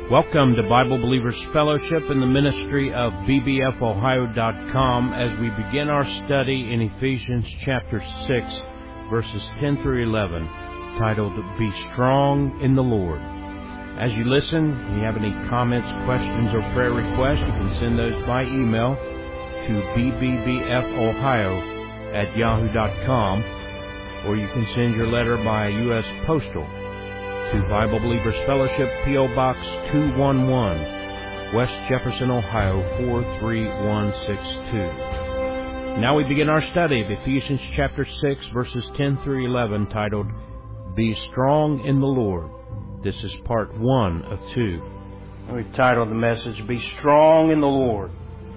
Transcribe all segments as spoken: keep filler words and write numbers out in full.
Welcome to Bible Believers Fellowship in the ministry of B B F Ohio dot com as we begin our study in Ephesians chapter six, verses ten through eleven, titled, Be Strong in the Lord. As you listen, if you have any comments, questions, or prayer requests, you can send those by email to b b b f ohio at yahoo dot com, or you can send your letter by U S Postal to Bible Believers Fellowship, P O. Box two one one, West Jefferson, Ohio four three one six two. Now we begin our study of Ephesians chapter six, verses ten through eleven, titled, Be Strong in the Lord. This is part one of two. We've titled the message, Be Strong in the Lord.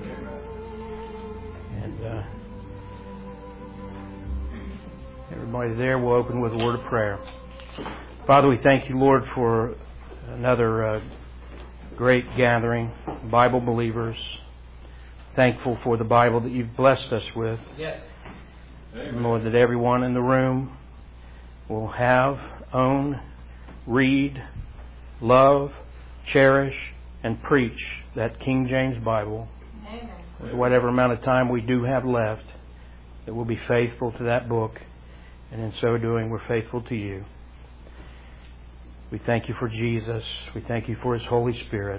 And uh, everybody there will open with a word of prayer. Father, we thank you, Lord, for another uh, great gathering, Bible believers. Thankful for the Bible that you've blessed us with. Yes. And Lord, that everyone in the room will have, own, read, love, cherish, and preach that King James Bible. Amen. With whatever amount of time we do have left, that we'll be faithful to that book, and in so doing, we're faithful to you. We thank you for Jesus. We thank you for His Holy Spirit.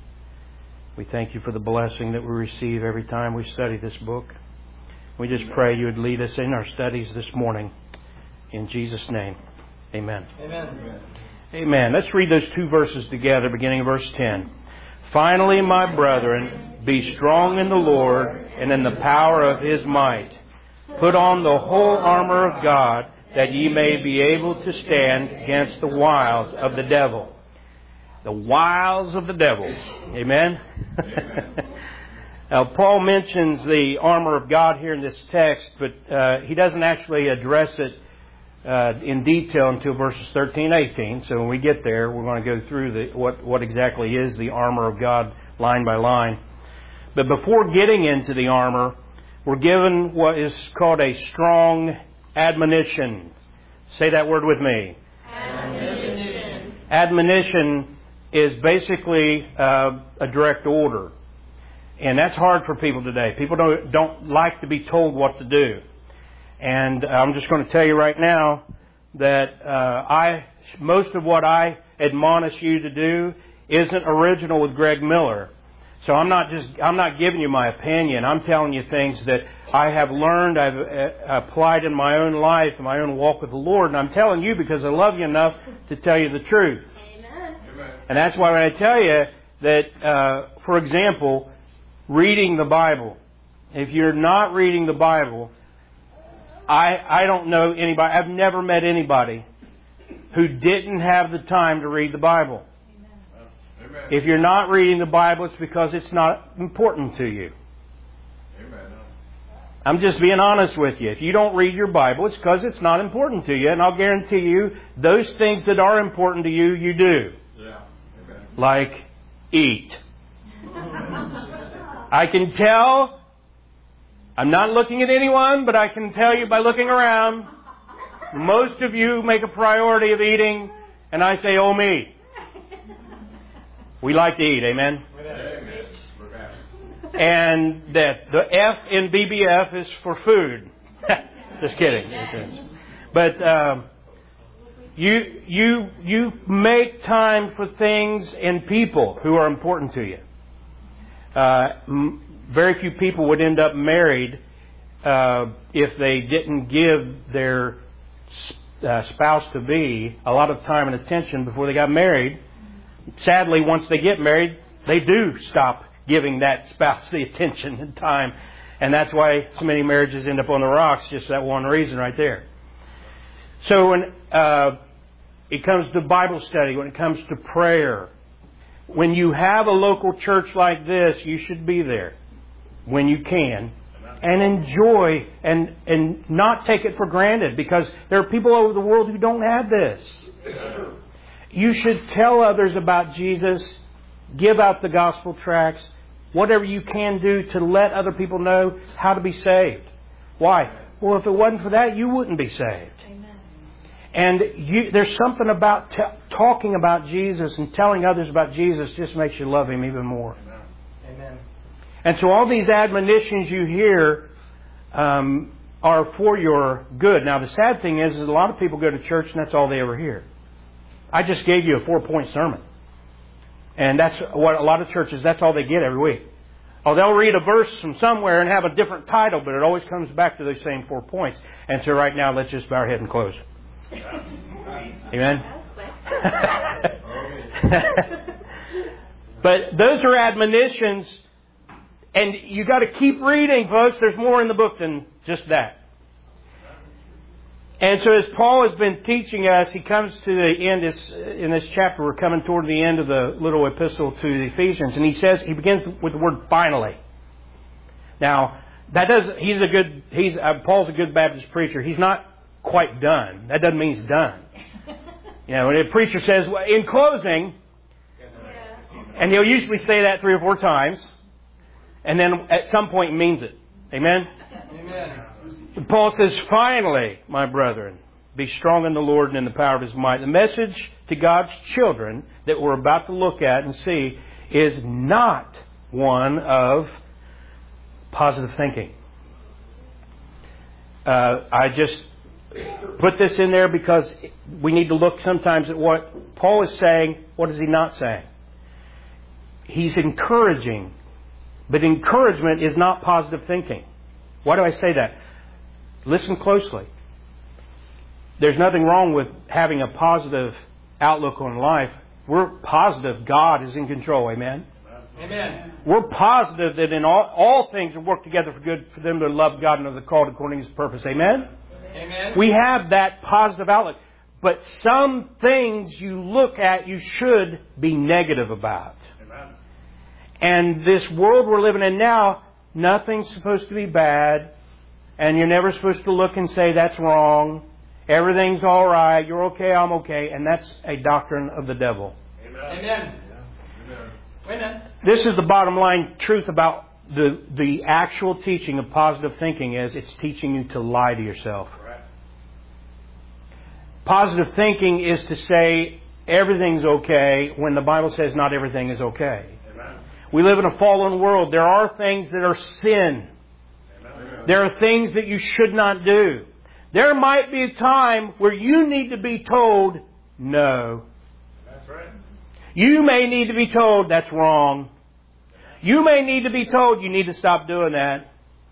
We thank you for the blessing that we receive every time we study this book. We just pray you would lead us in our studies this morning. In Jesus' name, amen. Amen. Amen. Let's read those two verses together, beginning in verse ten. Finally, my brethren, be strong in the Lord and in the power of His might. Put on the whole armor of God, that ye may be able to stand against the wiles of the devil. The wiles of the devil. Amen? Now, Paul mentions the armor of God here in this text, but uh, he doesn't actually address it uh, in detail until verses thirteen, eighteen. So when we get there, we're going to go through the, what, what exactly is the armor of God line by line. But before getting into the armor, we're given what is called a strong admonition. Say that word with me. Admonition. Admonition is basically uh, a direct order. And that's hard for people today. People don't, don't like to be told what to do. And I'm just going to tell you right now that uh, I most of what I admonish you to do isn't original with Greg Miller. So I'm not just I'm not giving you my opinion. I'm telling you things that I have learned, I've uh, applied in my own life, in my own walk with the Lord. And I'm telling you because I love you enough to tell you the truth. Amen. And that's why when I tell you that, uh, for example, reading the Bible. If you're not reading the Bible, I I don't know anybody. I've never met anybody who didn't have the time to read the Bible. If you're not reading the Bible, it's because it's not important to you. Amen. I'm just being honest with you. If you don't read your Bible, it's because it's not important to you. And I'll guarantee you, those things that are important to you, you do. Yeah. Amen. Like eat. I can tell, I'm not looking at anyone, but I can tell you by looking around, most of you make a priority of eating, and I say, oh me. We like to eat, amen? Amen. And that the F in B B F is for food. Just kidding. But um, you you you make time for things and people who are important to you. Uh, m- very few people would end up married uh, if they didn't give their uh, spouse to be a lot of time and attention before they got married. Sadly, once they get married, they do stop giving that spouse the attention and time. And that's why so many marriages end up on the rocks, just that one reason right there. So when uh, it comes to Bible study, when it comes to prayer, when you have a local church like this, you should be there when you can. And enjoy and, and not take it for granted, because there are people over the world who don't have this. You should tell others about Jesus, give out the gospel tracts, whatever you can do to let other people know how to be saved. Why? Well, if it wasn't for that, you wouldn't be saved. Amen. And you, there's something about t- talking about Jesus and telling others about Jesus just makes you love Him even more. Amen. And so all these admonitions you hear um, are for your good. Now the sad thing is, is a lot of people go to church and that's all they ever hear. I just gave you a four-point sermon. And that's what a lot of churches, that's all they get every week. Oh, they'll read a verse from somewhere and have a different title, but it always comes back to those same four points. And so right now, let's just bow our head and close. Amen? But those are admonitions, and you got to keep reading, folks. There's more in the book than just that. And so as Paul has been teaching us, he comes to the end in this chapter. We're coming toward the end of the little epistle to the Ephesians, and he says he begins with the word "finally." Now that does he's a good he's uh, Paul's a good Baptist preacher. He's not quite done. That doesn't mean he's done. You know, when a preacher says, well, "In closing," and he'll usually say that three or four times, and then at some point he means it. Amen. Amen. Paul says, "Finally, my brethren, be strong in the Lord and in the power of His might." The message to God's children that we're about to look at and see is not one of positive thinking. Uh, I just put this in there because we need to look sometimes at what Paul is saying. What is he not saying? He's encouraging, but encouragement is not positive thinking. Why do I say that? Listen closely. There's nothing wrong with having a positive outlook on life. We're positive God is in control. Amen? Amen. We're positive that in all, all things will work together for good for them to love God and are called according to His purpose. Amen? Amen. We have that positive outlook. But some things you look at you should be negative about. Amen. And this world we're living in now, nothing's supposed to be bad. And you're never supposed to look and say, that's wrong. Everything's all right. You're okay, I'm okay. And that's a doctrine of the devil. Amen. Amen. Amen. Amen. This is the bottom line truth about the, the actual teaching of positive thinking is it's teaching you to lie to yourself. Right. Positive thinking is to say everything's okay when the Bible says not everything is okay. Amen. We live in a fallen world. There are things that are sin. There are things that you should not do. There might be a time where you need to be told, no. That's right. You may need to be told, that's wrong. You may need to be told, you need to stop doing that.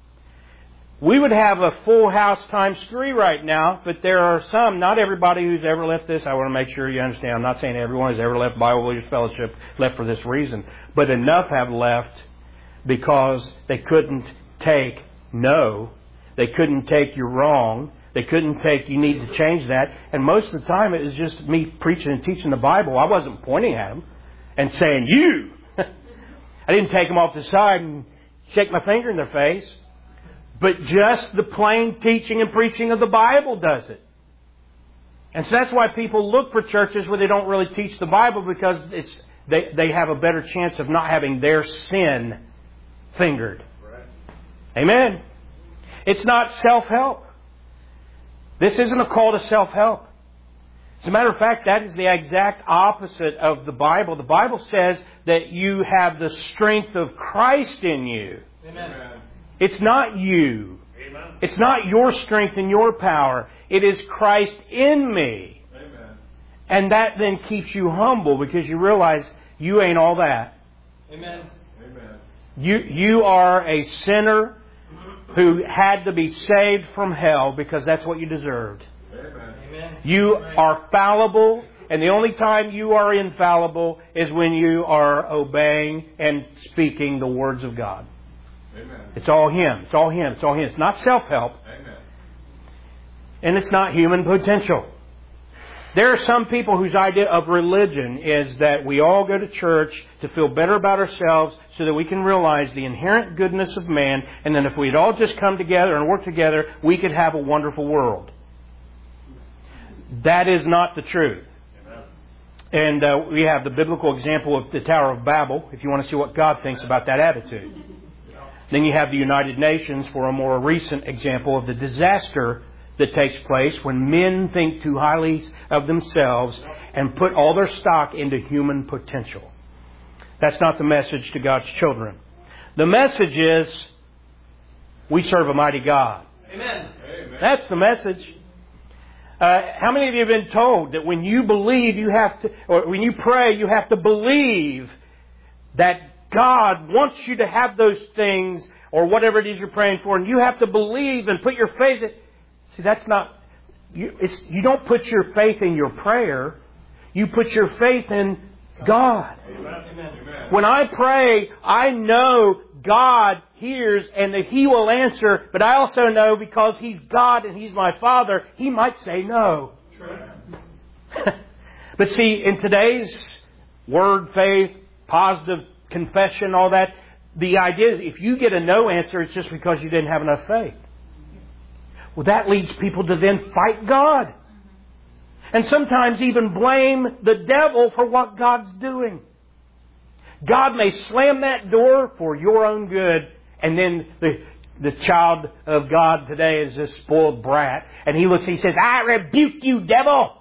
We would have a full house times three right now, but there are some, not everybody who's ever left this, I want to make sure you understand. I'm not saying everyone who's ever left Bible Believers Fellowship left for this reason. But enough have left because they couldn't take no. They couldn't take you're wrong. They couldn't take you need to change that. And most of the time it was just me preaching and teaching the Bible. I wasn't pointing at them and saying, you. I didn't take them off the side and shake my finger in their face. But just the plain teaching and preaching of the Bible does it. And so that's why people look for churches where they don't really teach the Bible, because it's they, they have a better chance of not having their sin fingered. Amen. It's not self-help. This isn't a call to self-help. As a matter of fact, that is the exact opposite of the Bible. The Bible says that you have the strength of Christ in you. Amen. It's not you. Amen. It's not your strength and your power. It is Christ in me. Amen. And that then keeps you humble because you realize you ain't all that. Amen. Amen. You, you are a sinner who had to be saved from hell because that's what you deserved. Amen. Amen. You are fallible, and the only time you are infallible is when you are obeying and speaking the words of God. Amen. It's all Him. It's all Him. It's all Him. It's not self-help, Amen. and it's not human potential. There are some people whose idea of religion is that we all go to church to feel better about ourselves so that we can realize the inherent goodness of man, and then if we'd all just come together and work together, we could have a wonderful world. That is not the truth. Amen. And uh, we have the biblical example of the Tower of Babel, if you want to see what God thinks about that attitude. Then you have the United Nations for a more recent example of the disaster that takes place when men think too highly of themselves and put all their stock into human potential. That's not the message to God's children. The message is, we serve a mighty God. Amen. That's the message. Uh, how many of you have been told that when you believe, you have to, or when you pray, you have to believe that God wants you to have those things, or whatever it is you're praying for, and you have to believe and put your faith in. See, that's not, you, it's, you don't put your faith in your prayer. You put your faith in God. Amen. When I pray, I know God hears and that He will answer, but I also know because He's God and He's my Father, He might say no. But see, in today's word, faith, positive confession, all that, the idea is if you get a no answer, it's just because you didn't have enough faith. Well, that leads people to then fight God. And sometimes even blame the devil for what God's doing. God may slam that door for your own good, and then the, the child of God today is a spoiled brat, and he looks and he says, I rebuke you, devil!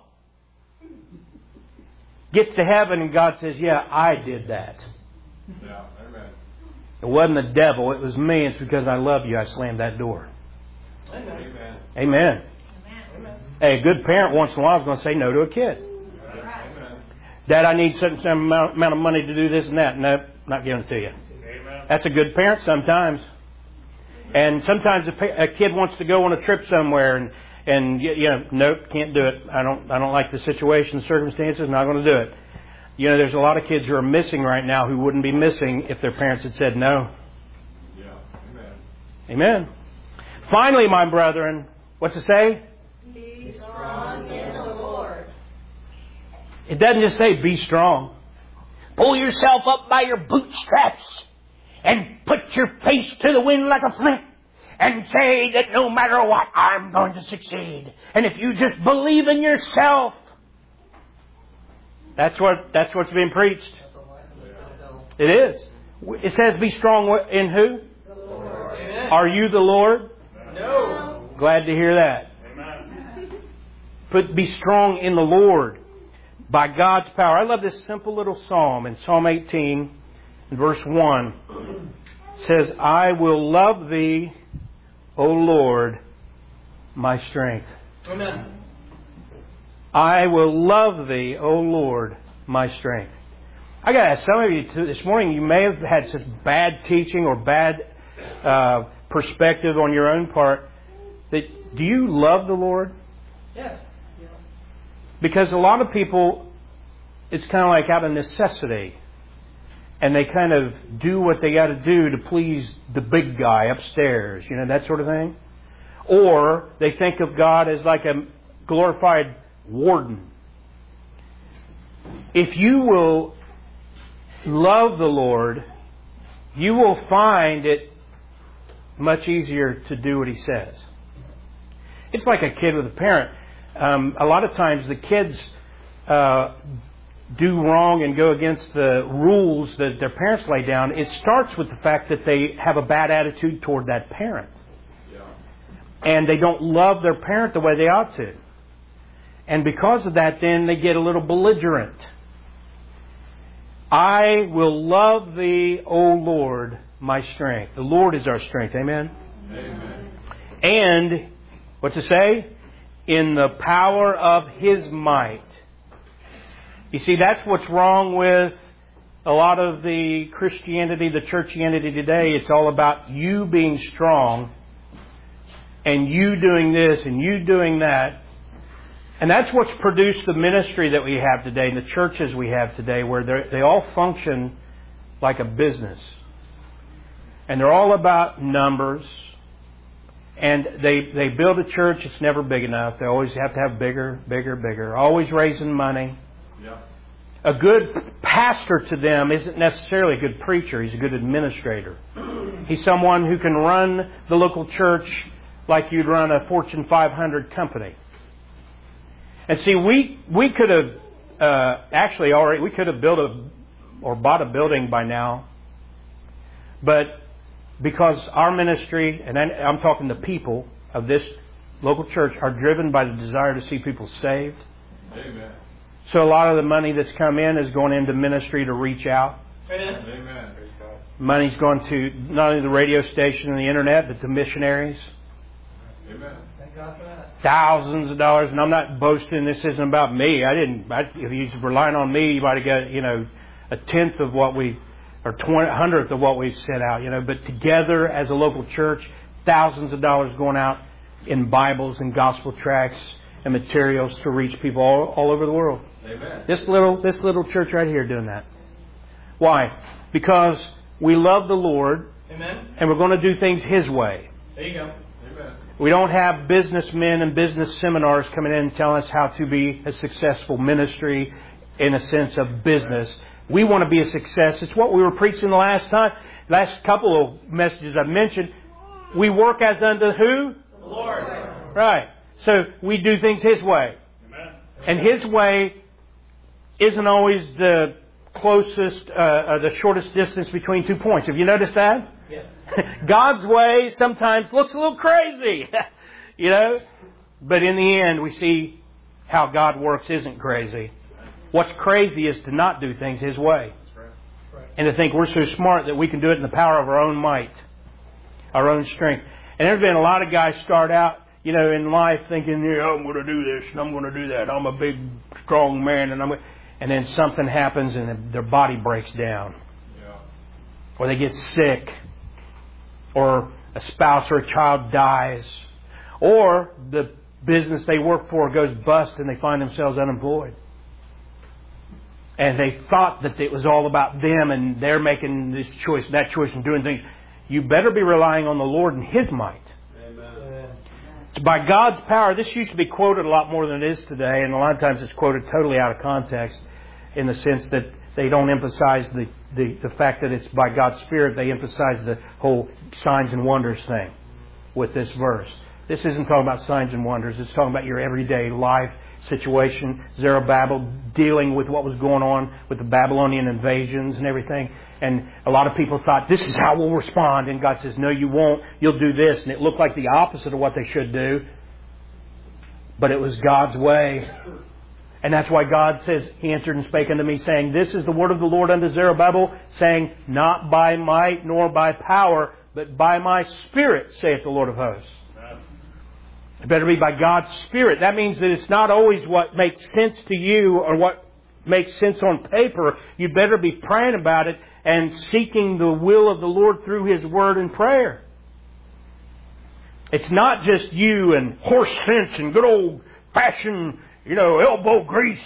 Gets to heaven and God says, yeah, I did that. Yeah, amen. It wasn't the devil, it was me. It's because I love you I slammed that door. Amen. Amen. Amen. Hey, a good parent once in a while is going to say no to a kid. Amen. Dad, I need certain amount of money to do this and that. No, not giving it to you. Amen. That's a good parent sometimes. And sometimes a, pa- a kid wants to go on a trip somewhere and, and you know, nope, can't do it. I don't, I don't like the situation, the circumstances, not going to do it. You know, there's a lot of kids who are missing right now who wouldn't be missing if their parents had said no. Yeah, amen. Amen. Finally, my brethren, what's it say? Be strong in the Lord. It doesn't just say be strong. Pull yourself up by your bootstraps and put your face to the wind like a flint and say that no matter what, I'm going to succeed. And if you just believe in yourself, that's what that's what's being preached. It is. It says be strong in who? The Lord. Amen. Are you the Lord? No. Glad to hear that. Amen. But be strong in the Lord by God's power. I love this simple little psalm in Psalm eighteen, in verse one. It says, I will love thee, O Lord, my strength. Amen. I will love thee, O Lord, my strength. I got to ask some of you too, this morning, you may have had such bad teaching or bad uh, perspective on your own part that do you love the Lord? Yes. Because a lot of people, it's kind of like out of necessity. And they kind of do what they got to do to please the big guy upstairs, you know, that sort of thing. Or they think of God as like a glorified warden. If you will love the Lord, you will find it much easier to do what He says. It's like a kid with a parent. Um, a lot of times the kids uh, do wrong and go against the rules that their parents lay down. It starts with the fact that they have a bad attitude toward that parent. Yeah. And they don't love their parent the way they ought to. And because of that, then they get a little belligerent. I will love thee, O Lord, my strength. The Lord is our strength. Amen? Amen. And, what's it say? In the power of His might. You see, that's what's wrong with a lot of the Christianity, the churchianity today. It's all about you being strong and you doing this and you doing that. And that's what's produced the ministry that we have today and the churches we have today, where they all function like a business. And they're all about numbers. And they, they build a church, it's never big enough. They always have to have bigger, bigger, bigger. Always raising money. Yeah. A good pastor to them isn't necessarily a good preacher. He's a good administrator. He's someone who can run the local church like you'd run a Fortune five hundred company. And see, we we could have uh, actually already we could have built a or bought a building by now, but because our ministry, and I'm talking the people of this local church, are driven by the desire to see people saved. Amen. So a lot of the money that's come in is going into ministry to reach out. Amen. Amen. Money's going to not only the radio station and the internet, but to missionaries. Amen. Thank God for that. Thousands of dollars, and I'm not boasting. This isn't about me. I didn't. I, if he's relying on me, you might have got, you know, a tenth of what we, or twenty hundredth of what we've set out. You know, but together as a local church, thousands of dollars going out in Bibles and gospel tracts and materials to reach people all, all over the world. Amen. This little this little church right here doing that. Why? Because we love the Lord, Amen. and we're going to do things His way. There you go. Amen. We don't have businessmen and business seminars coming in and telling us how to be a successful ministry in a sense of business. We want to be a success. It's what we were preaching the last time. Last couple of messages I mentioned. We work as unto who? The Lord. Right. So we do things His way. Amen. And His way isn't always the closest, uh, uh, the shortest distance between two points. Have you noticed that? Yes. God's way sometimes looks a little crazy, you know. But in the end, we see how God works isn't crazy. What's crazy is to not do things His way. That's right. Right. And to think we're so smart that we can do it in the power of our own might, our own strength. And there's been a lot of guys start out, you know, in life thinking, yeah, I'm going to do this and I'm going to do that. I'm a big, strong man, and I'm. And then something happens and their body breaks down, Yeah. or they get sick, or a spouse or a child dies, or the business they work for goes bust and they find themselves unemployed. And they thought that it was all about them and they're making this choice, that choice, and doing things. You better be relying on the Lord and His might. Amen. It's by God's power. This used to be quoted a lot more than it is today, and a lot of times it's quoted totally out of context in the sense that they don't emphasize the, the, the fact that it's by God's Spirit. They emphasize the whole signs and wonders thing with this verse. This isn't talking about signs and wonders. It's talking about your everyday life situation. Zerubbabel dealing with what was going on with the Babylonian invasions and everything. And a lot of people thought, this is how we'll respond. And God says, no, you won't. You'll do this. And it looked like the opposite of what they should do. But it was God's way. And that's why God says, He answered and spake unto me, saying, this is the word of the Lord unto Zerubbabel, saying, not by might nor by power, but by my Spirit, saith the Lord of hosts. It better be by God's Spirit. That means that it's not always what makes sense to you or what makes sense on paper. You better be praying about it and seeking the will of the Lord through His Word and prayer. It's not just you and horse sense and good old fashioned, you know, elbow grease.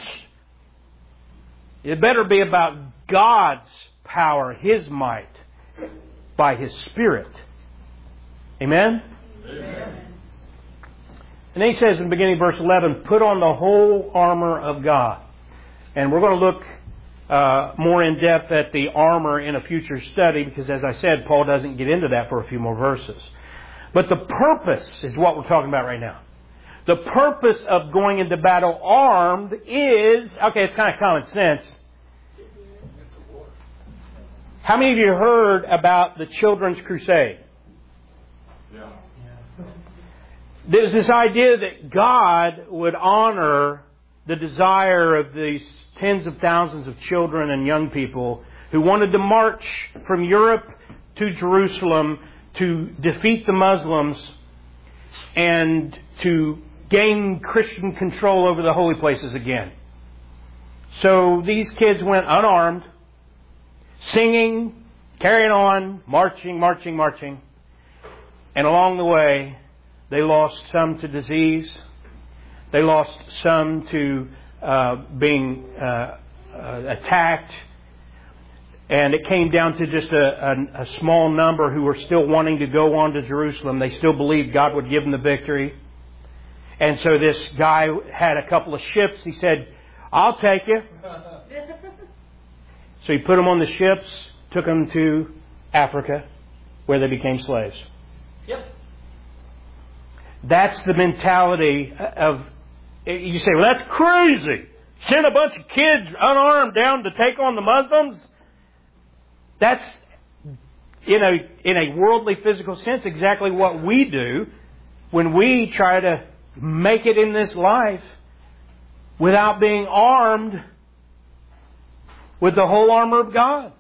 It better be about God's power, His might, by His Spirit. Amen? Amen. And then He says in the beginning of verse eleven, put on the whole armor of God. And we're going to look uh, more in depth at the armor in a future study because, as I said, Paul doesn't get into that for a few more verses. But the purpose is what we're talking about right now. The purpose of going into battle armed is, okay, it's kind of common sense. How many of you heard about the Children's Crusade? Yeah. There's this idea that God would honor the desire of these tens of thousands of children and young people who wanted to march from Europe to Jerusalem to defeat the Muslims and to gain Christian control over the holy places again. So these kids went unarmed, singing, carrying on, marching, marching, marching. And along the way, they lost some to disease. They lost some to uh, being uh, uh, attacked. And it came down to just a, a, a small number who were still wanting to go on to Jerusalem. They still believed God would give them the victory. And so this guy had a couple of ships. He said, I'll take you. So he put them on the ships, took them to Africa, where they became slaves. Yep. That's the mentality of, you say, well, that's crazy. Send a bunch of kids unarmed down to take on the Muslims? That's, in a, in a worldly physical sense, exactly what we do when we try to make it in this life without being armed with the whole armor of God.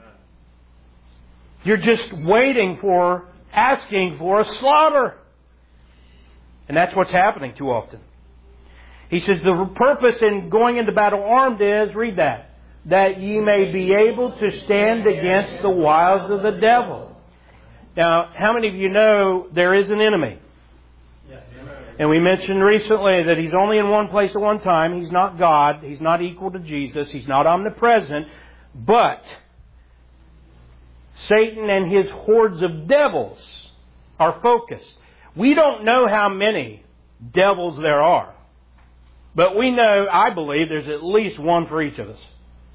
You're just waiting for, asking for a slaughter. And that's what's happening too often. He says the purpose in going into battle armed is, read that, that ye may be able to stand against the wiles of the devil. Now, how many of you know there is an enemy? And we mentioned recently that He's only in one place at one time. He's not God. He's not equal to Jesus. He's not omnipresent. But Satan and his hordes of devils are focused. We don't know how many devils there are. But we know, I believe, there's at least one for each of us.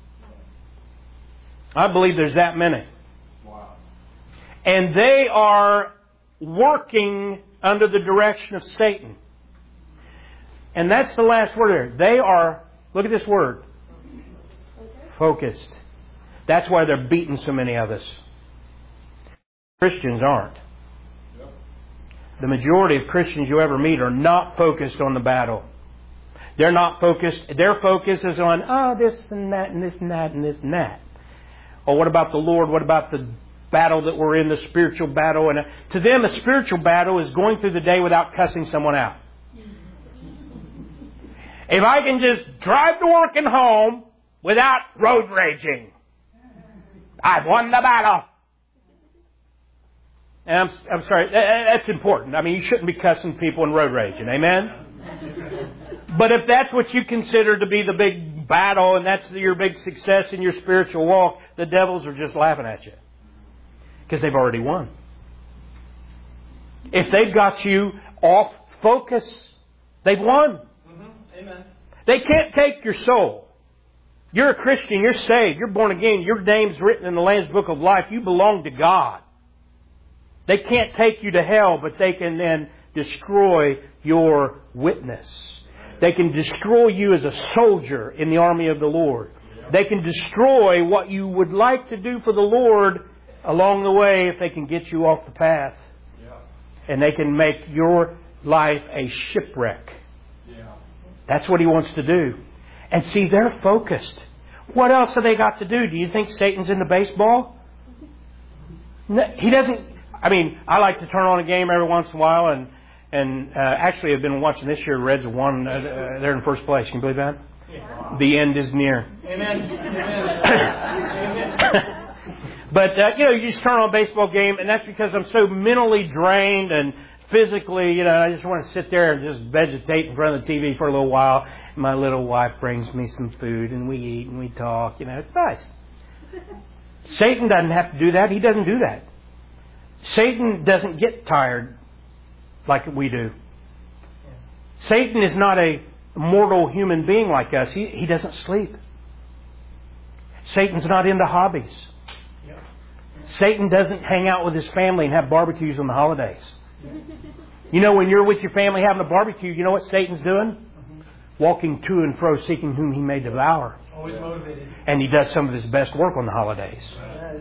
I believe there's that many. Wow. And they are working under the direction of Satan. And that's the last word there. They are, look at this word, focused. That's why they're beating so many of us. Christians aren't. The majority of Christians you ever meet are not focused on the battle. They're not focused. Their focus is on, oh, this and that and this and that and this and that. Or what about the Lord? What about the battle that we're in, the spiritual battle? And to them, a spiritual battle is going through the day without cussing someone out. If I can just drive to work and home without road raging, I've won the battle. And I'm, I'm sorry, that's important. I mean, you shouldn't be cussing people and road raging. Amen? But if that's what you consider to be the big battle and that's your big success in your spiritual walk, the devils are just laughing at you. Because they've already won. If they've got you off focus, they've won. Mm-hmm. Amen. They can't take your soul. You're a Christian, you're saved, you're born again, your name's written in the Lamb's Book of Life, you belong to God. They can't take you to hell, but they can then destroy your witness. They can destroy you as a soldier in the army of the Lord. They can destroy what you would like to do for the Lord along the way if they can get you off the path. And they can make your life a shipwreck. That's what He wants to do. And see, they're focused. What else have they got to do? Do you think Satan's into baseball? No, he doesn't. I mean, I like to turn on a game every once in a while, and and uh, actually I've been watching this year. Reds have won. Uh, they're in first place. Can you believe that? Yeah. The end is near. Amen. Amen. But uh, you know, you just turn on a baseball game, and that's because I'm so mentally drained and physically, you know, I just want to sit there and just vegetate in front of the T V for a little while. My little wife brings me some food, and we eat and we talk. You know, it's nice. Satan doesn't have to do that. He doesn't do that. Satan doesn't get tired like we do. Satan is not a mortal human being like us. He, he doesn't sleep. Satan's not into hobbies. Satan doesn't hang out with his family and have barbecues on the holidays. You know, when you're with your family having a barbecue, you know what Satan's doing? Walking to and fro, seeking whom he may devour. Always motivated. And he does some of his best work on the holidays. Yeah.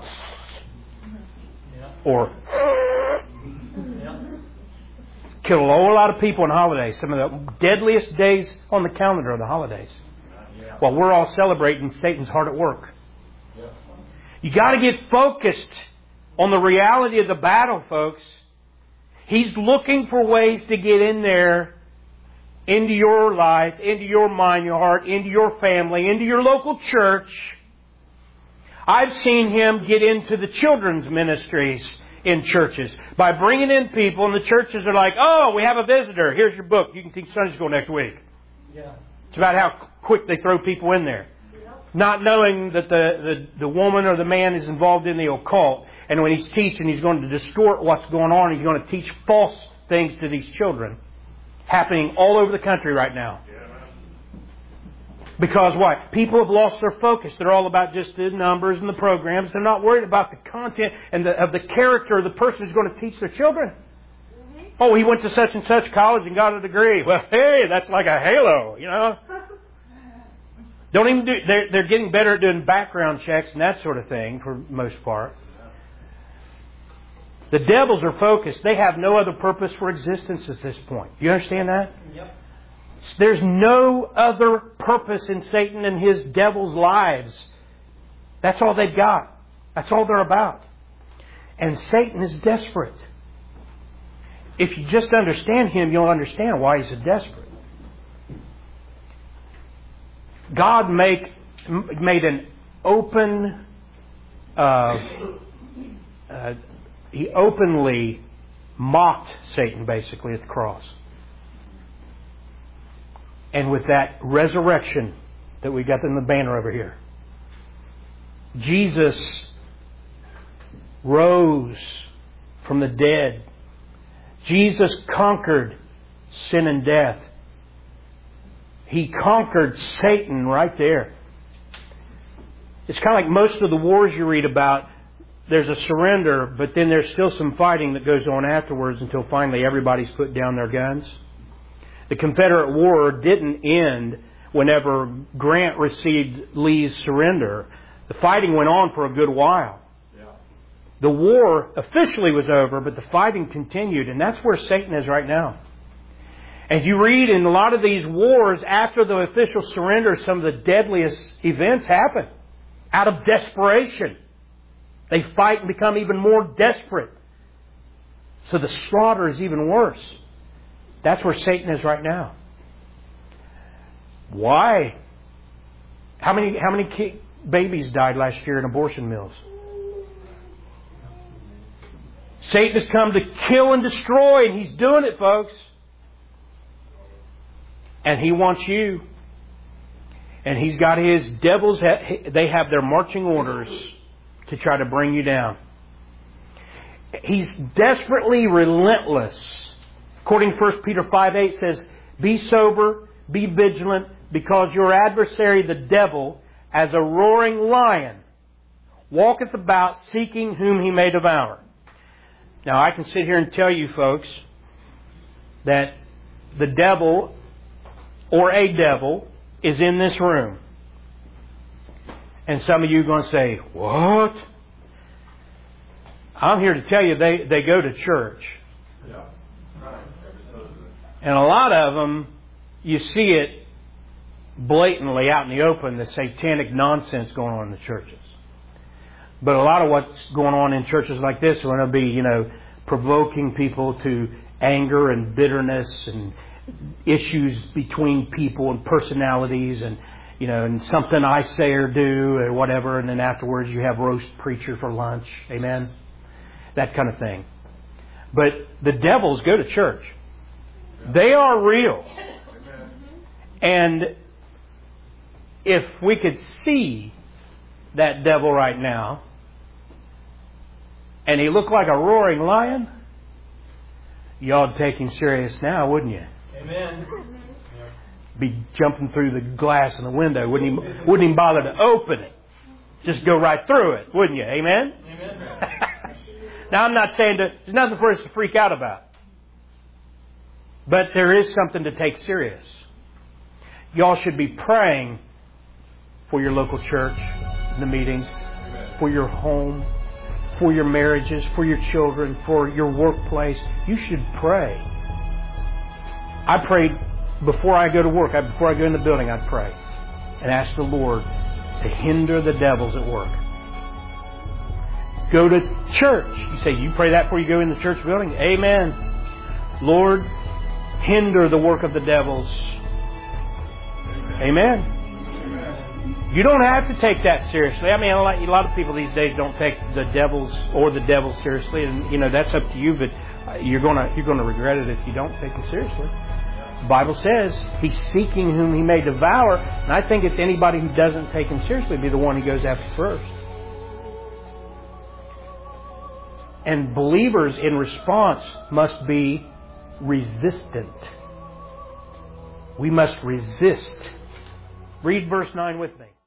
Or Yeah. kill a whole lot of people on holidays. Some of the deadliest days on the calendar are the holidays. While we're all celebrating, Satan's hard at work. You got to get focused on the reality of the battle, folks. He's looking for ways to get in there, into your life, into your mind, your heart, into your family, into your local church. I've seen him get into the children's ministries in churches by bringing in people, and the churches are like, oh, we have a visitor. Here's your book. You can teach Sunday school next week. Yeah. It's about how quick they throw people in there. Not knowing that the, the, the woman or the man is involved in the occult. And when he's teaching, he's going to distort what's going on. He's going to teach false things to these children. Happening all over the country right now. Because what? People have lost their focus. They're all about just the numbers and the programs. They're not worried about the content and the, of the character of the person who's going to teach their children. Oh, he went to such and such college and got a degree. Well, hey, that's like a halo, you know. Don't even do. They're, they're getting better at doing background checks and that sort of thing for the most part. The devils are focused. They have no other purpose for existence at this point. You understand that? Yep. There's no other purpose in Satan and his devil's lives. That's all they've got. That's all they're about. And Satan is desperate. If you just understand him, you'll understand why he's so desperate. God make, made an open... Uh, uh, he openly mocked Satan, basically, at the cross. And with that resurrection that we got in the banner over here, Jesus rose from the dead. Jesus conquered sin and death. He conquered Satan right there. It's kind of like most of the wars you read about. There's a surrender, but then there's still some fighting that goes on afterwards until finally everybody's put down their guns. The Confederate War didn't end whenever Grant received Lee's surrender. The fighting went on for a good while. Yeah. The war officially was over, but the fighting continued, and that's where Satan is right now. As you read in a lot of these wars, after the official surrender, some of the deadliest events happen. Out of desperation. They fight and become even more desperate. So the slaughter is even worse. That's where Satan is right now. Why? How many how many ki- babies died last year in abortion mills? Satan has come to kill and destroy, and he's doing it, folks. And he wants you. And he's got his devils, they have their marching orders to try to bring you down. He's desperately relentless. According to First Peter five eight says, be sober, be vigilant, because your adversary, the devil, as a roaring lion, walketh about seeking whom he may devour. Now I can sit here and tell you folks that the devil or a devil is in this room. And some of you are going to say, what? I'm here to tell you they, they go to church. Yeah. Right. And a lot of them, you see it blatantly out in the open, the satanic nonsense going on in the churches. But a lot of what's going on in churches like this are going to be, you know, provoking people to anger and bitterness and issues between people and personalities and, you know, and something I say or do or whatever, and then afterwards you have roast preacher for lunch. Amen? That kind of thing. But the devils go to church. They are real. And if we could see that devil right now, and he looked like a roaring lion, y'all'd take him serious now, wouldn't you? Amen. Be jumping through the glass in the window. Wouldn't he, wouldn't even bother to open it. Just go right through it, wouldn't you? Amen? Amen. Now, I'm not saying that there's nothing for us to freak out about. But there is something to take serious. Y'all should be praying for your local church, the meetings, for your home, for your marriages, for your children, for your workplace. You should pray. I prayed before I go to work, I, before I go in the building, I'd pray and ask the Lord to hinder the devils at work. Go to church. You say, you pray that before you go in the church building? Amen. Lord, hinder the work of the devils. Amen. Amen. You don't have to take that seriously. I mean, a lot, a lot of people these days don't take the devils or the devil seriously, and you know that's up to you. But you're gonna you're gonna regret it if you don't take it seriously. The Bible says He's seeking whom He may devour, and I think it's anybody who doesn't take Him seriously be the one He goes after first. And believers in response must be resistant. We must resist. Read verse nine with me.